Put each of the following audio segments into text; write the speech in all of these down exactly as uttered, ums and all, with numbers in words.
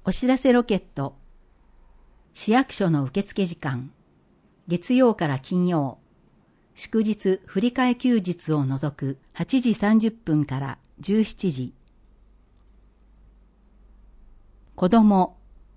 お知らせロケット。市役所の受付時間。月曜から金曜。祝日振り替え休日を除くはちじさんじゅっぷんからじゅうしちじ。子供。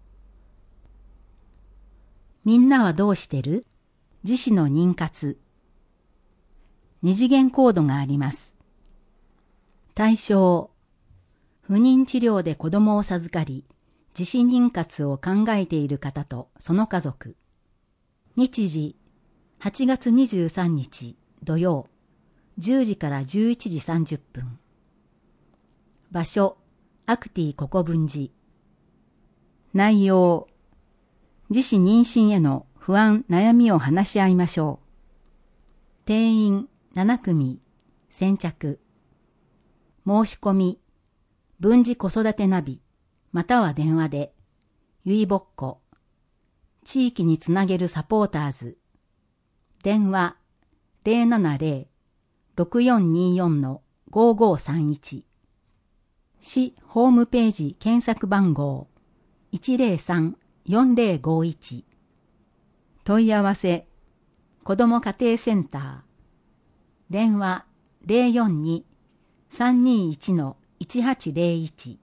みんなはどうしてる？自死の妊活。二次元コードがあります。対象。不妊治療で子供を授かり、自死妊活を考えている方とその家族。日時、はちがつにじゅうさんにち土曜、じゅうじからじゅういちじさんじゅっぷん。場所、アクティ国分寺。内容、自死妊娠への不安、悩みを話し合いましょう。定員ななくみ、先着。申し込み、分児子育てナビ、または電話で、ゆいぼっこ、地域につなげるサポーターズ、電話 ゼロななゼロ ろくよんにーよん ごーごーさんいち、市ホームページ検索番号 いちゼロさん よんゼロごいち、問い合わせ、子ども家庭センター、電話 ゼロよんに さんにいち いちはちゼロいち。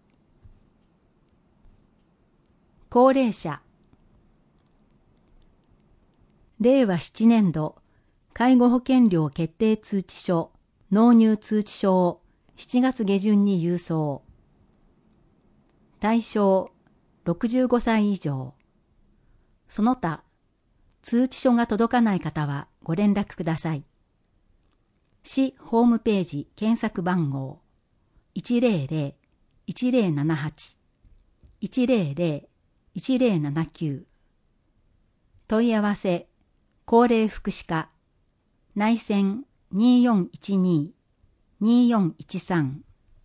高齢者。れいわななねんど介護保険料決定通知書納入通知書をしちがつげじゅんに郵送。対象ろくじゅうごさい以上。その他通知書が届かない方はご連絡ください。市ホームページ検索番号 いちゼロゼロ いちゼロななはち いちゼロゼロ いちゼロななきゅう。問い合わせ、高齢福祉課、内線にーよんいちにー にーよんいちさん。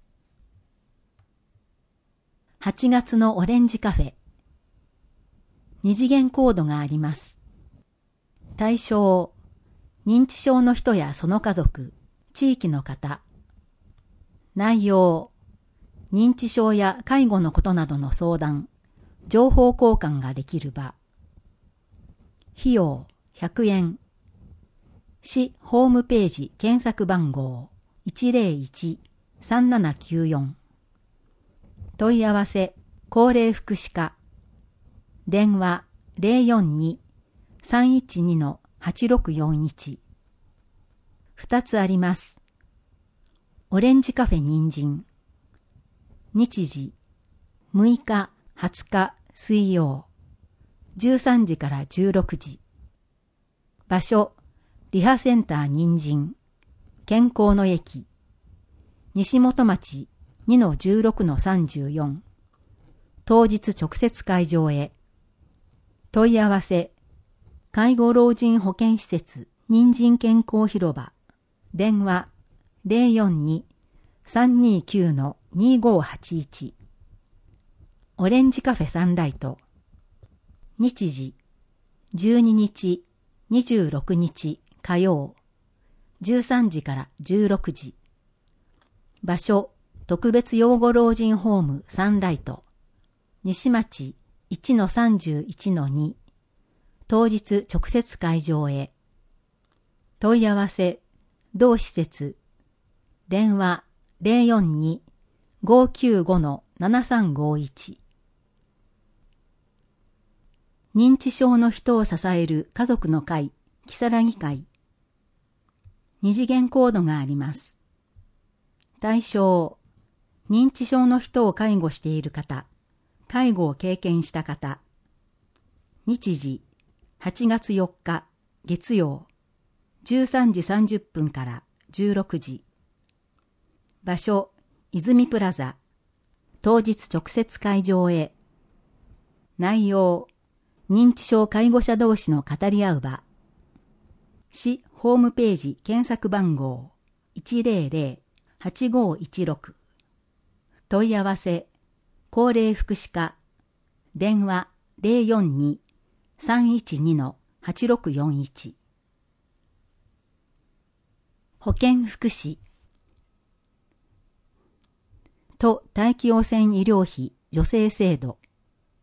はちがつのオレンジカフェ。二次元コードがあります。対象、認知症の人やその家族、地域の方。内容、認知症や介護のことなどの相談、情報交換ができる場。費用ひゃくえん。市ホームページ検索番号 いちゼロいち さんななきゅうよん。問い合わせ、高齢福祉課。電話 ゼロよんに さんいちに はちろくよんいち。二つあります。オレンジカフェ人参。日時、むいか、はつか水曜、じゅうさんじからじゅうろくじ。場所、リハセンター人参、健康の駅、西本町 にのじゅうろくのさんじゅうよん。当日直接会場へ。問い合わせ、介護老人保健施設人参健康広場、電話 ゼロよんに さんにきゅう にごはちいち。オレンジカフェサンライト。日時、じゅうににち、にじゅうろくにち火曜、じゅうさんじからじゅうろくじ。場所、特別養護老人ホームサンライト。西町 いちのさんじゅういちのに。当日直接会場へ。問い合わせ、同施設。電話 ゼロよんに ごきゅうご ななさんごいち。認知症の人を支える家族の会、きさらぎ会。二次元コードがあります。対象、認知症の人を介護している方、介護を経験した方。日時、はちがつよっか、月曜、じゅうさんじさんじゅっぷんからじゅうろくじ。場所、泉プラザ。当日直接会場へ。内容、認知症介護者同士の語り合う場。市ホームページ検索番号 いちゼロゼロ はちごいちろく。問い合わせ、高齢福祉課。電話 ゼロよんに さんいちに はちろくよんいち。保健福祉。都大気汚染医療費助成制度。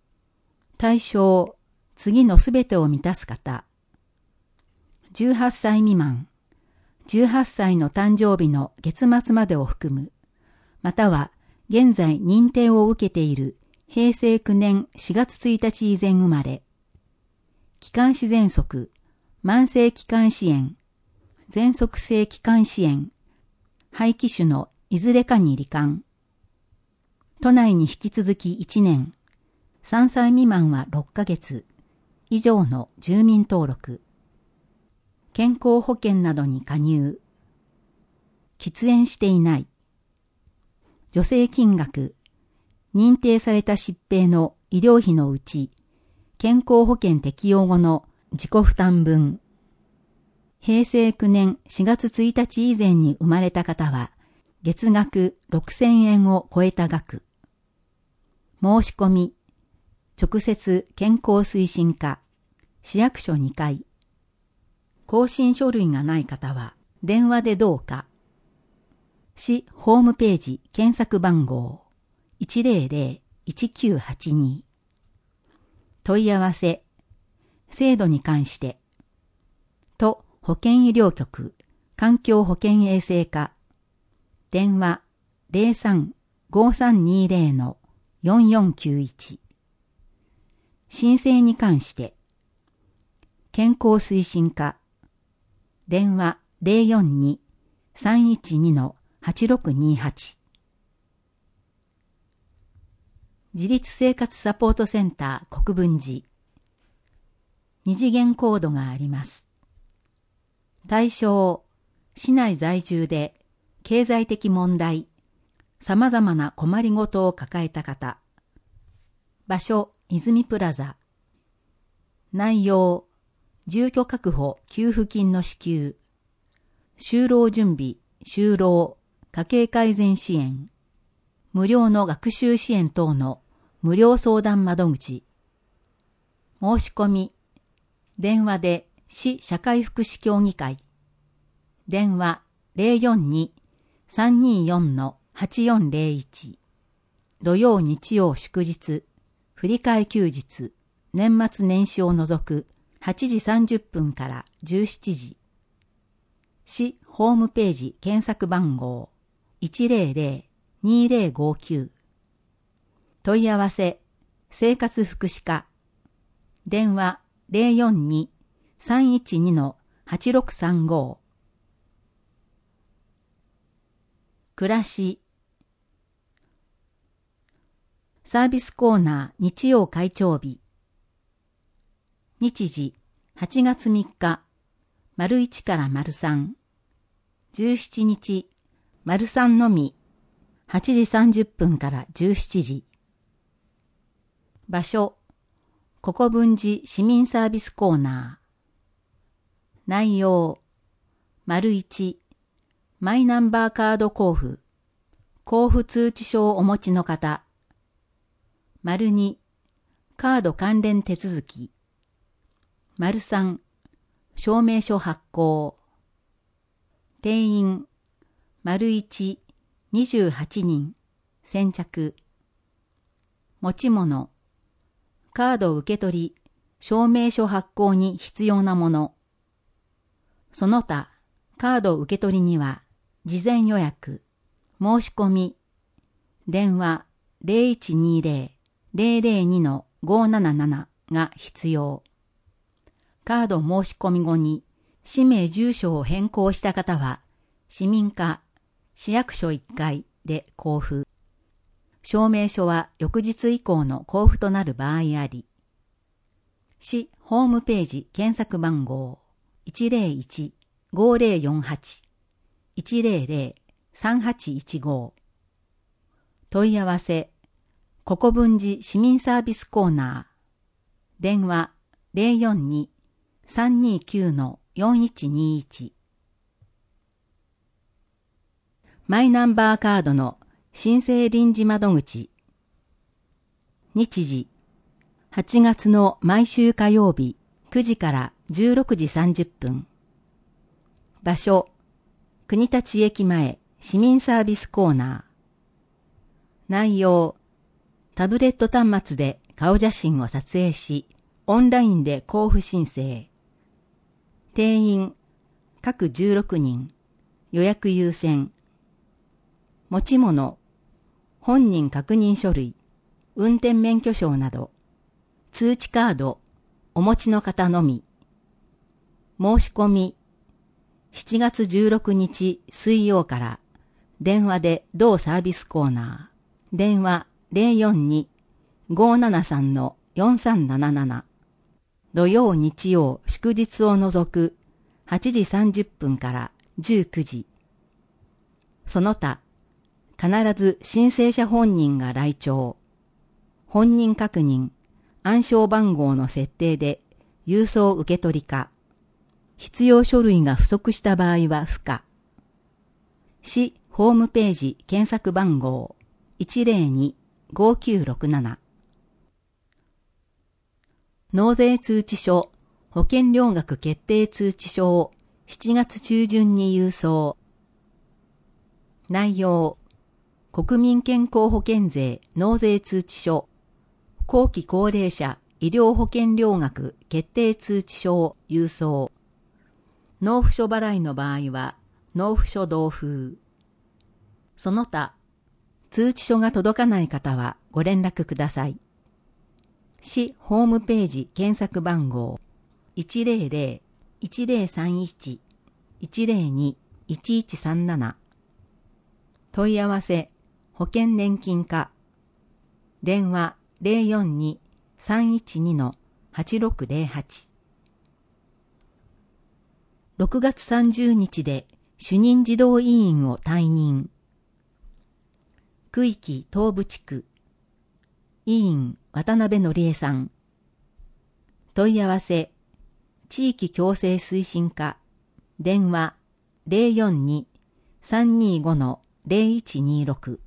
対象、次のすべてを満たす方。じゅうはっさい未満、じゅうはっさいの誕生日の月末までを含む、または現在認定を受けているへいせいきゅうねんしがつついたち以前生まれ、気管支喘息、慢性気管支炎、喘息性気管支炎、肺気腫のいずれかに罹患。都内に引き続きいちねん、さんさい未満はろっかげつ以上の住民登録。健康保険などに加入。喫煙していない。助成金額。認定された疾病の医療費のうち、健康保険適用後の自己負担分。へいせいきゅうねんしがつついたち以前に生まれた方は、月額ろくせんえんを超えた額。申し込み。直接健康推進課。市役所にかい。更新書類がない方は、電話でどうか。市ホームページ検索番号 いちぜろぜろいちきゅうはちに。問い合わせ。制度に関して。都保健医療局環境保健衛生課。電話 ゼロさん ごさんにゼロ のよんよんきゅういち。申請に関して。健康推進課。電話 ゼロよんに さんいちに のはちろくにはち。自立生活サポートセンター国分寺。二次元コードがあります。対象、市内在住で経済的問題、様々な困りごとを抱えた方。場所、泉プラザ。内容、住居確保給付金の支給。就労準備、就労、家計改善支援。無料の学習支援等の無料相談窓口。申し込み。電話で市社会福祉協議会。電話 ゼロよんに さんによん のはちよんゼロいち。土曜日曜祝日、振り替え休日、年末年始を除くはちじさんじゅっぷんからじゅうしちじ。市ホームページ検索番号 いちぜろぜろにぜろごきゅう。問い合わせ、生活福祉課。電話 ゼロよんに さんいちに のはちろくさんご。暮らし。サービスコーナー日曜会長日。日時はちがつみっか、丸いちから丸さん。じゅうしちにち、丸さんのみ、はちじさんじゅっぷんからじゅうしちじ。場所、国分寺市民サービスコーナー。内容、丸いち、マイナンバーカード交付、交付通知書をお持ちの方。丸に、カード関連手続き。丸さん、証明書発行。定員、丸いち、にじゅうはちにん、先着。持ち物、カード受け取り、証明書発行に必要なもの。その他、カード受け取りには、事前予約、申し込み、電話 ゼロいちにゼロ ゼロゼロに のごーななななが必要。カード申し込み後に、氏名住所を変更した方は、市民課、市役所いっかいで交付。証明書は翌日以降の交付となる場合あり。市ホームページ検索番号 いちゼロいち ごゼロよんはち いちゼロゼロ さんはちいちご。問い合わせ、国分寺市民サービスコーナー。電話 ゼロよんに さんにきゅう のよんいちにいち。マイナンバーカードの申請臨時窓口。日時、はちがつの毎週火曜日くじからじゅうろくじさんじゅっぷん。場所、国立駅前市民サービスコーナー。内容、タブレット端末で顔写真を撮影し、オンラインで交付申請。定員、各じゅうろくにん、予約優先。持ち物、本人確認書類、運転免許証など、通知カード、お持ちの方のみ。申し込み、しちがつじゅうろくにち水曜から、電話で同サービスコーナー、電話 ゼロよんに ごーななさん よんさんなななな。土曜日曜祝日を除くはちじさんじゅっぷんからじゅうくじ。その他、必ず申請者本人が来庁。本人確認、暗証番号の設定で郵送受取か。必要書類が不足した場合は不可。市ホームページ検索番号 いちゼロに ごきゅうろくなな。納税通知書、保険料額決定通知書をしちがつ中旬に郵送。内容、国民健康保険税納税通知書、後期高齢者医療保険料額決定通知書を郵送。納付書払いの場合は、納付書同封。その他、通知書が届かない方はご連絡ください。市ホームページ検索番号 いちゼロゼロ いちゼロさんいち いちゼロに いちいちさんなな。問い合わせ、保険年金課。電話 ゼロよんに さんいちに はちろくゼロはち。ろくがつさんじゅうにちで主任児童委員を退任。区域東部地区。委員渡辺則恵さん。問い合わせ、地域共生推進課。電話 ゼロよんに さんにご ゼロいちにろく。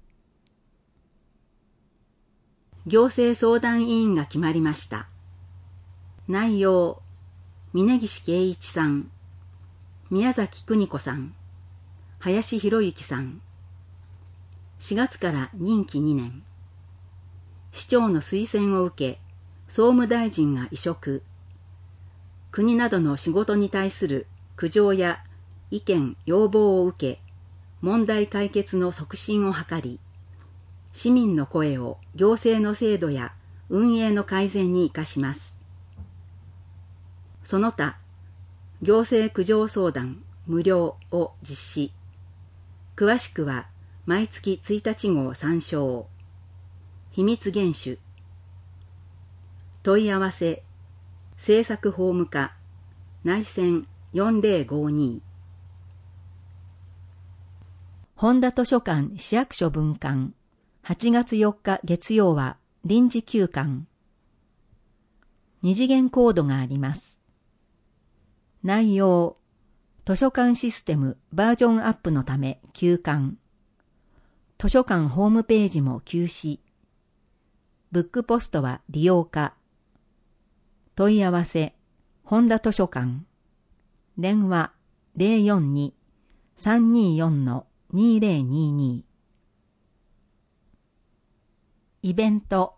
行政相談委員が決まりました。内容、峯岸圭一さん、宮崎邦子さん、林博之さん。しがつから任期にねん。市長の推薦を受け、総務大臣が委嘱。国などの仕事に対する苦情や意見・要望を受け、問題解決の促進を図り、市民の声を行政の制度や運営の改善に生かします。その他、行政苦情相談無料を実施。詳しくは毎月ついたち号参照。秘密厳守。問い合わせ、政策法務課、内線よんゼロごに。本田図書館市役所分館、はちがつよっか月曜は臨時休館。二次元コードがあります。内容、図書館システムバージョンアップのため休館。図書館ホームページも休止。ブックポストは利用可。問い合わせ、本田図書館。電話 ゼロよんに さんによん にゼロにに。イベント。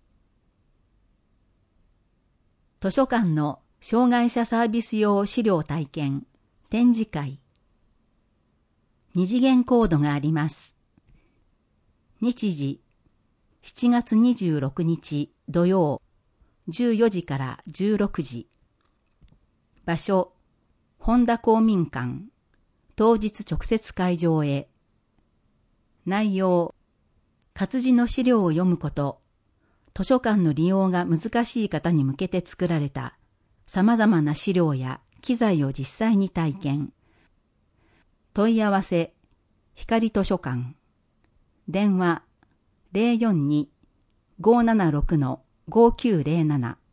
図書館の障害者サービス用資料体験、展示会。二次元コードがあります。日時、しちがつにじゅうろくにち土曜、じゅうよじからじゅうろくじ。場所、本田公民館。当日直接会場へ。内容、活字の資料を読むこと、図書館の利用が難しい方に向けて作られた様々な資料や機材を実際に体験。問い合わせ、光図書館。電話、ゼロよんに ごーななろく ごきゅうゼロなな。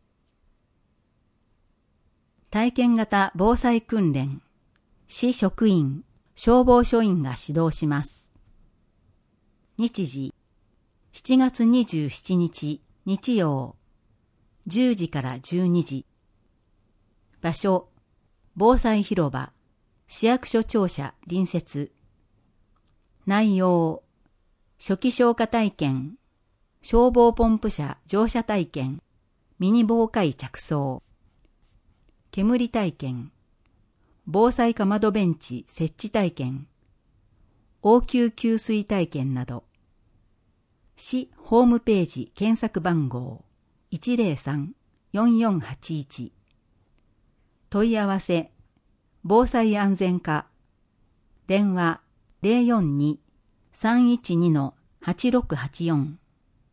体験型防災訓練、市職員、消防署員が指導します。日時、しちがつにじゅうしちにち日曜、じゅうじからじゅうにじ。場所、防災広場、市役所庁舎隣接。内容、初期消火体験、 消防ポンプ車乗車体験、ミニ防火着装、煙体験、防災かまどベンチ設置体験、応急給水体験など、市ホームページ検索番号 いちゼロさん よんよんはちいち、問い合わせ防災安全課、電話 ゼロよんに さんいちに はちろくはちよん。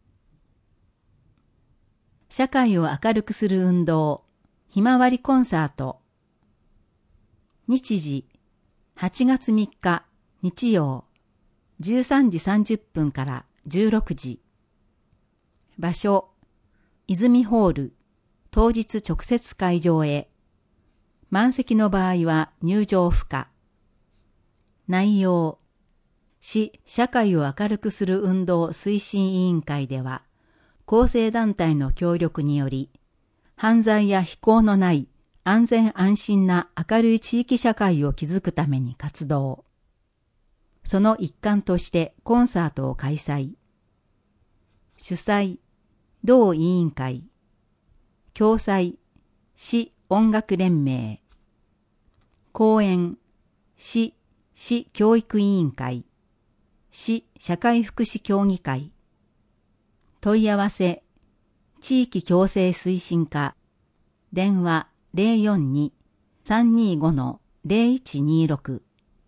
社会を明るくする運動、ひまわりコンサート。日時、はちがつみっか日曜、じゅうさんじさんじゅっぷんからじゅうろくじ。場所、泉ホール、当日直接会場へ。満席の場合は入場不可。内容、市社会を明るくする運動推進委員会では、構成団体の協力により、犯罪や非行のない安全安心な明るい地域社会を築くために活動。その一環としてコンサートを開催。主催、同委員会。共催、市音楽連盟。講演、市市教育委員会。市社会福祉協議会。問い合わせ、地域共生推進課、電話 ゼロよんに さんにご ゼロいちにろく。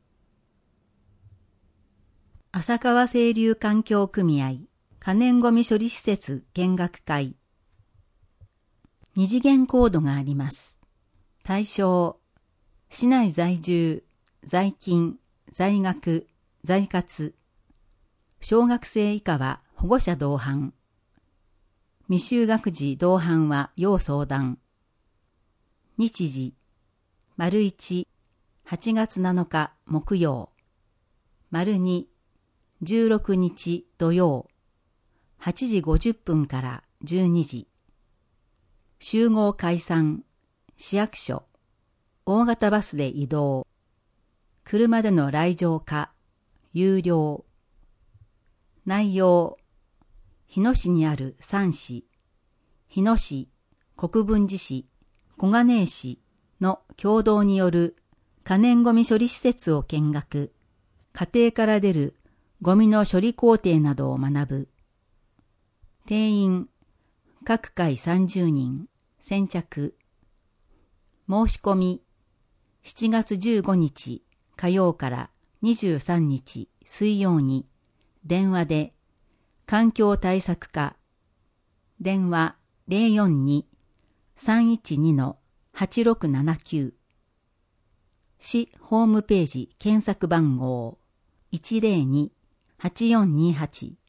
浅川清流環境組合可燃ごみ処理施設見学会。二次元コードがあります。対象、市内在住、在勤、在学、在活。小学生以下は保護者同伴。未就学児同伴は要相談。日時、丸一、はちがつなのか木曜。丸二、じゅうろくにち土曜。はちじごじゅっぷんからじゅうにじ。集合解散、市役所。大型バスで移動。車での来場か、有料。内容、日野市にあるさん市、日野市、国分寺市、小金井市の共同による可燃ごみ処理施設を見学、家庭から出るゴミの処理工程などを学ぶ。定員、各回さんじゅうにん、先着。申し込み、しちがつじゅうごにち火曜からにじゅうさんにち水曜に、電話で、環境対策課、電話 ゼロよんに さんいちに はちろくななきゅう。市ホームページ検索番号 いちゼロに はちよんにはち。